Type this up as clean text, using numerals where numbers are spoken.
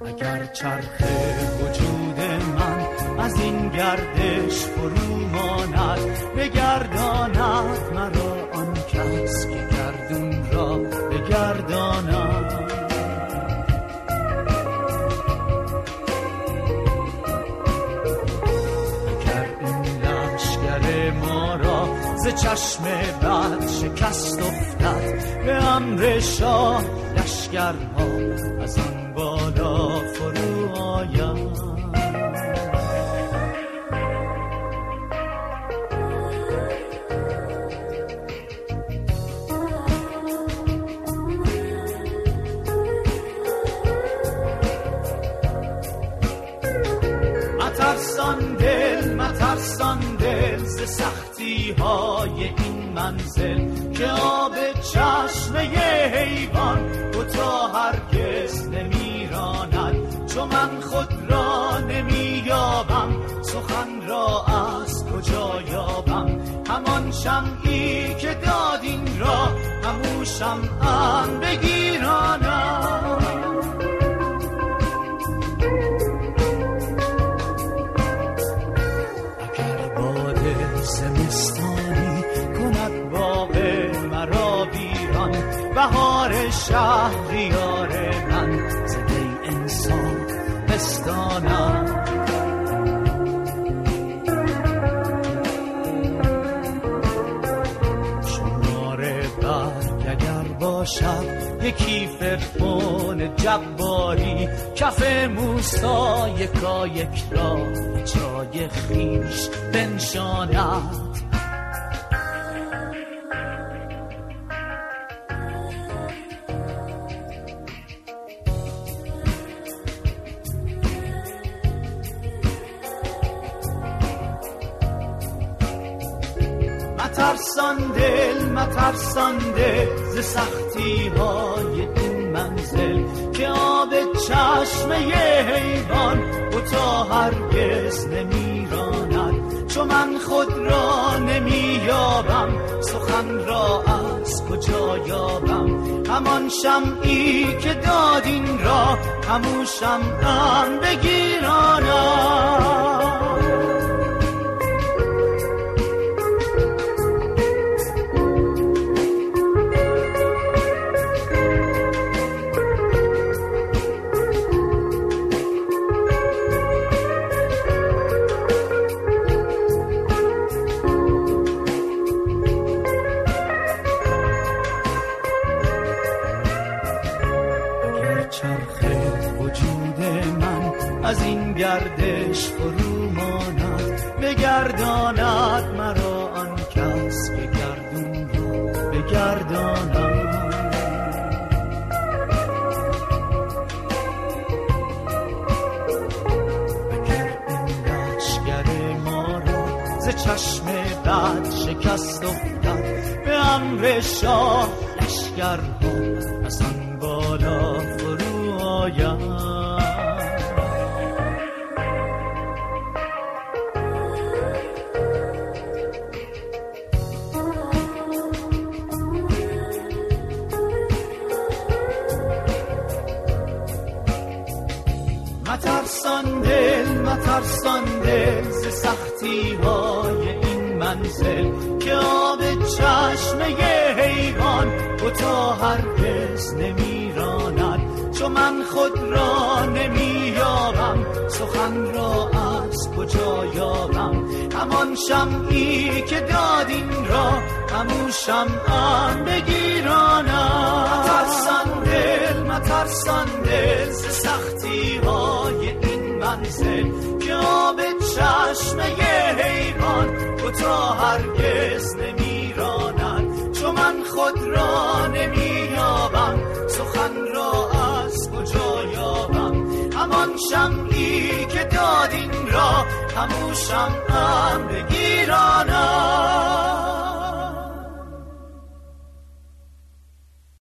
اگر چرخ وجود من از این گردش فرو ماند، بگرداند مرا آن کس که گردون را بگرداند. اگر این لشکر ما را ز چشم بد شکست افتد، به امر شاه لشکرها از آن بالا فرو آید. مترسان دل ز سختی های این منزل، که آب چشمه حیوان بتا هرگز نمیراند. چو من خود را نمییابم، سخن را از کجا یابم؟ همان شمعی که داد این را، همون شمعم بگیرانم. زمستانی کند باغ مرا ویران، بهار شهریار من ز دی انسان بستانم. شمار برگ اگر باشد یکی فرعون جباری، کف موسی یکایک را جای خویش بنشاند. مترسان دل ز سختی های این منزل، که آب چشمه حیوان بتا هرگز نمیراند. چو من خود را نمییابم، سخن را از کجا یابم؟ همان شمعی که داد این را، همون شمعم بگیرانم. از این گردش فرو ماند، بگرداند مرا آن کس که گردون را بگرداند. اگر این لشکر ما را ز چشم بد شکست افتد، به امر شاه لشکرها از آن بالا فرو آید. مترسان دل ز سختی های این منزل، که آب چشمه حیوان بتا هرگز نمیراند. چو من خود را نمییابم، سخن را از کجا یابم؟ همان شمعی که داد این را، همون شمعم بگیرانم. مترسان دل ز سختی های این منزل، که آب چشمه حیوان بتا هرگز نمیراند. چو من خود را نمییابم، سخن را از کجا یابم؟ همان شمعی که داد این را، همون شمعم بگیرانم.